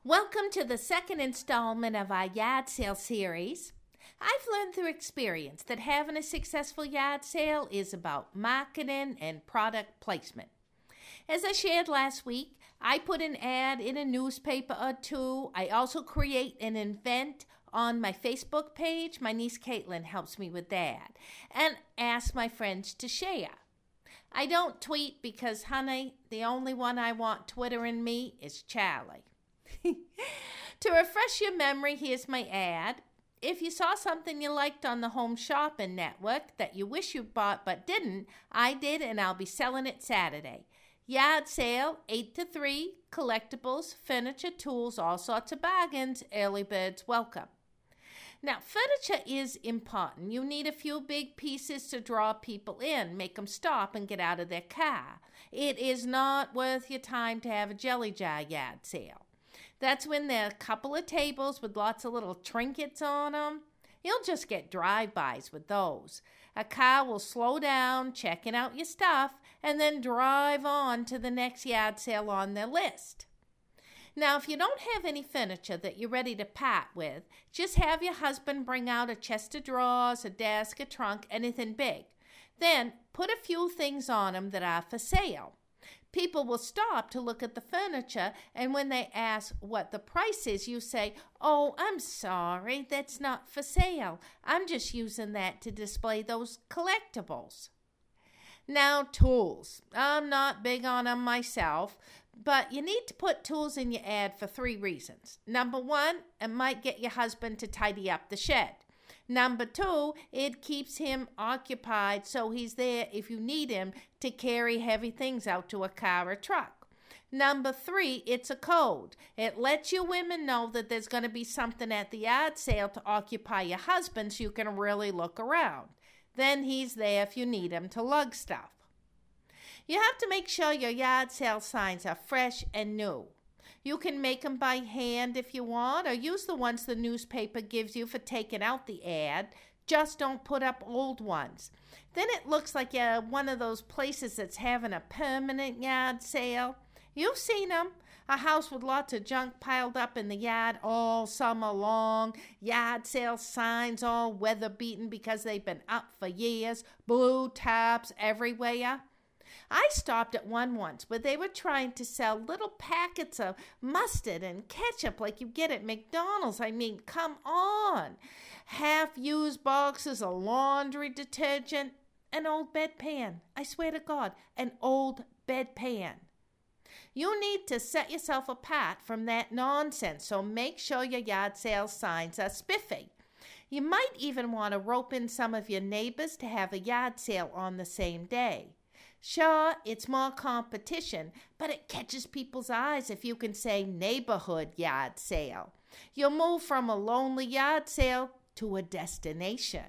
Welcome to the second installment of our yard sale series. I've learned through experience that having a successful yard sale is about marketing and product placement. As I shared last week, I put an ad in a newspaper or two. I also create an event on my Facebook page. My niece Caitlin helps me with that. And ask my friends to share. I don't tweet because, honey, the only one I want twittering me is Charlie. To refresh your memory, here's my ad. If you saw something you liked on the Home Shopping Network that you wish you bought but didn't, I did, and I'll be selling it Saturday. Yard sale, 8 to 3, collectibles, furniture, tools, all sorts of bargains. Early birds welcome. Now, furniture is important. You need a few big pieces to draw people in, make them stop and get out of their car. It is not worth your time to have a jelly jar yard sale. That's when there are a couple of tables with lots of little trinkets on them. You'll just get drive-bys with those. A car will slow down, checking out your stuff, and then drive on to the next yard sale on their list. Now, if you don't have any furniture that you're ready to part with, just have your husband bring out a chest of drawers, a desk, a trunk, anything big. Then put a few things on them that are for sale. People will stop to look at the furniture, and when they ask what the price is, you say, "Oh, I'm sorry, that's not for sale. I'm just using that to display those collectibles." Now, tools. I'm not big on them myself, but you need to put tools in your ad for 3 reasons. Number 1, it might get your husband to tidy up the shed. Number 2, it keeps him occupied so he's there if you need him to carry heavy things out to a car or truck. Number 3, it's a code. It lets you women know that there's going to be something at the yard sale to occupy your husband so you can really look around. Then he's there if you need him to lug stuff. You have to make sure your yard sale signs are fresh and new. You can make them by hand if you want, or use the ones the newspaper gives you for taking out the ad. Just don't put up old ones. Then it looks like you're one of those places that's having a permanent yard sale. You've seen them. A house with lots of junk piled up in the yard all summer long. Yard sale signs all weather-beaten because they've been up for years. Blue tops everywhere. I stopped at one once where they were trying to sell little packets of mustard and ketchup like you get at McDonald's. I mean, come on. Half-used boxes of laundry detergent, an old bedpan. I swear to God, an old bedpan. You need to set yourself apart from that nonsense, so make sure your yard sale signs are spiffy. You might even want to rope in some of your neighbors to have a yard sale on the same day. Sure, it's more competition, but it catches people's eyes if you can say neighborhood yard sale. You'll move from a lonely yard sale to a destination.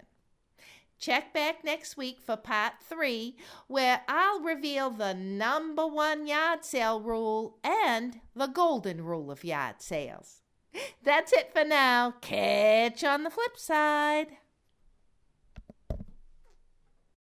Check back next week for part 3, where I'll reveal the number 1 yard sale rule and the golden rule of yard sales. That's it for now. Catch you on the flip side.